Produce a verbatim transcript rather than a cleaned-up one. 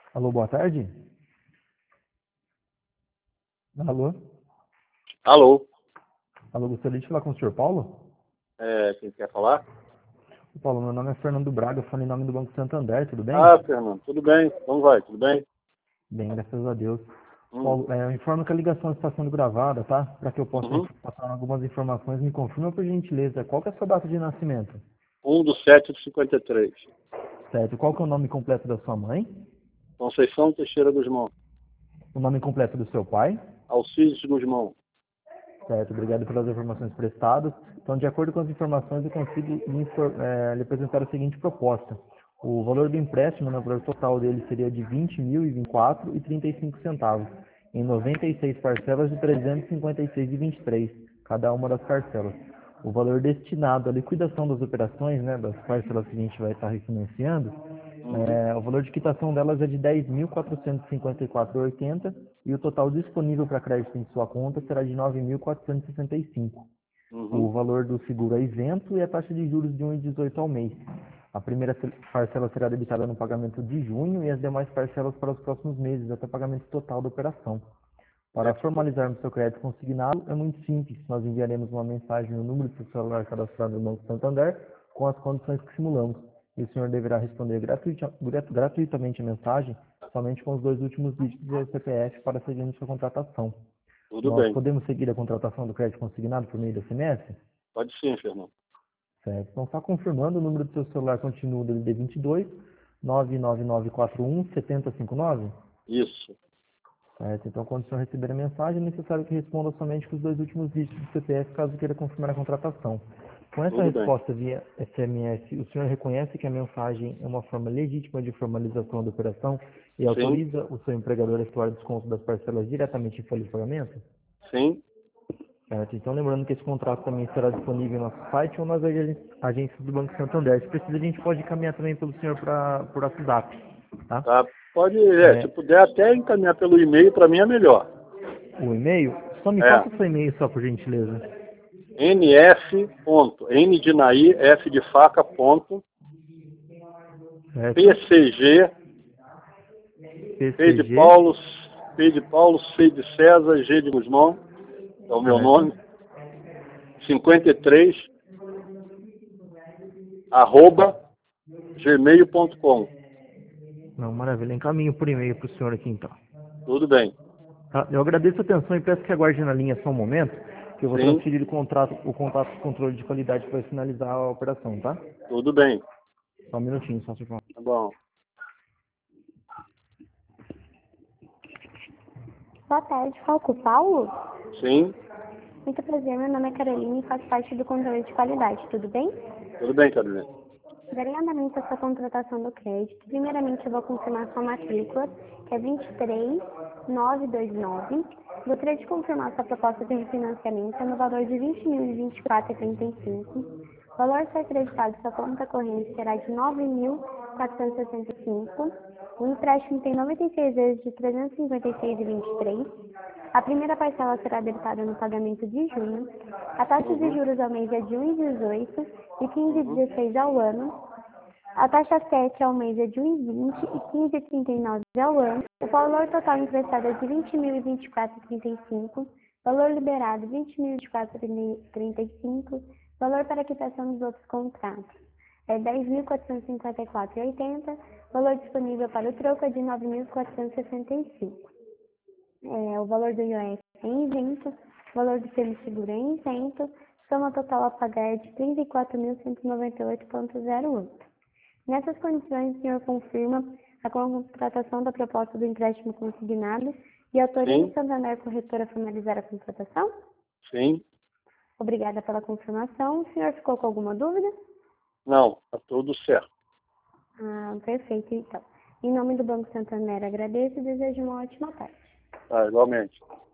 Alô, boa tarde. Alô? Alô? Alô, gostaria de falar com o senhor Paulo? É, quem quer falar? Paulo, meu nome é Fernando Braga, eu falo em nome do Banco Santander, tudo bem? Ah, Fernando, tudo bem? Como vai? Tudo bem? Bem, graças a Deus. Hum. Paulo, é, eu informo que a ligação está sendo gravada, tá? Para que eu possa Uhum. inf- passar algumas informações, me confirma por gentileza, qual que é a sua data de nascimento? um do sete de cinquenta e três. Certo, qual que é o nome completo da sua mãe? Conceição Teixeira Guzmão. O nome completo do seu pai? Alcides Guzmão. Certo, obrigado pelas informações prestadas. Então, de acordo com as informações, eu consigo lhe, infor- eh, lhe apresentar a seguinte proposta. O valor do empréstimo, no valor total dele, seria de vinte mil e vinte e quatro reais e trinta e cinco centavos, em noventa e seis parcelas de trezentos e cinquenta e seis reais e vinte e três, cada uma das parcelas. O valor destinado à liquidação das operações, né, das parcelas que a gente vai estar refinanciando, Uhum. é, o valor de quitação delas é de dez mil quatrocentos e cinquenta e quatro reais e oitenta centavos e o total disponível para crédito em sua conta será de nove mil quatrocentos e sessenta e cinco reais. O Uhum. valor do seguro é isento e a taxa de juros de um vírgula dezoito ao mês. A primeira parcela será debitada no pagamento de junho e as demais parcelas para os próximos meses, até o pagamento total da operação. Para Certo. formalizarmos seu crédito consignado, é muito simples. Nós enviaremos uma mensagem no número do seu celular cadastrado no Banco Santander com as condições que simulamos. E o senhor deverá responder gratuita- grat- gratuitamente a mensagem somente com os dois últimos dígitos do C P F para seguirmos sua contratação. Tudo Nós bem. podemos seguir a contratação do crédito consignado por meio do S M S? Pode sim, Fernando. Certo. Então, só confirmando, o número do seu celular continua o D D D vinte e dois, nove nove nove quatro um, sete zero cinco nove? Isso. Certo. Então, quando o senhor receber a mensagem, é necessário que responda somente com os dois últimos dígitos do C P F, caso queira confirmar a contratação. Com essa Tudo bem. resposta via S M S, o senhor reconhece que a mensagem é uma forma legítima de formalização da operação e Sim. autoriza o seu empregador a efetuar desconto das parcelas diretamente em folha de pagamento? Sim. Certo. Então, lembrando que esse contrato também estará disponível em nosso site ou nas agen- agências do Banco Santander. Se precisa, a gente pode encaminhar também pelo senhor pra, por WhatsApp, tá? Tá. Pode, é, se É, puder até encaminhar pelo e-mail, para mim é melhor. o e-mail, só me É. passa o seu e-mail só, por gentileza. nf. Ponto, N de Naí, F de faca, ponto, Certo? pcg, P de P C G, Paulo, P de Paulo, C de César, G de Guzmão, é o meu certo? nome, cinquenta e três, arroba, gmail ponto com. Não, maravilha. Encaminho por e-mail para o senhor aqui, então. Tudo bem. Tá? Eu agradeço a atenção e peço que aguarde na linha só um momento, que eu vou Sim, transferir o contrato, o contato de controle de qualidade para finalizar a operação, tá? tudo bem. Só um minutinho, só se for. Tá bom. Boa tarde, falo com o Paulo? Sim, Muito prazer, meu nome é Carolina e faço parte do controle de qualidade, tudo bem? tudo bem, Carolina. Darei andamento à sua contratação do crédito. Primeiramente, eu vou confirmar sua matrícula, que é vinte e três mil novecentos e vinte e nove. Gostaria de confirmar sua proposta de refinanciamento no valor de vinte mil e vinte e quatro reais e trinta e cinco. O valor a ser acreditado em sua conta corrente será de nove mil quatrocentos e sessenta e cinco. O empréstimo tem noventa e seis vezes de trezentos e cinquenta e seis reais e vinte e três. A primeira parcela será debitada no pagamento de junho. A taxa de Uhum, juros ao mês é de um vírgula dezoito e quinze uhum, vírgula dezesseis ao ano. A taxa sete ao mês é de um vírgula vinte e quinze vírgula trinta e nove ao ano. O valor total emprestado é de vinte mil e vinte e quatro reais e trinta e cinco. Valor liberado vinte mil e vinte e quatro reais e trinta e cinco. Valor para quitação dos outros contratos é dez mil quatrocentos e cinquenta e quatro reais e oitenta. Valor disponível para o troco é de nove mil quatrocentos e sessenta e cinco. É, o valor do I O F é isento, o valor do seguro é isento, soma total a pagar é de trinta e quatro mil cento e noventa e oito reais e zero oito. Nessas condições, o senhor confirma a contratação da proposta do empréstimo consignado e autoriza o sim, Santander Corretora a formalizar a contratação? sim. Obrigada pela confirmação. O senhor ficou com alguma dúvida? Não, tá tudo certo. Ah, perfeito, então. Em nome do Banco Santander, agradeço e desejo uma ótima tarde. Tá, igualmente.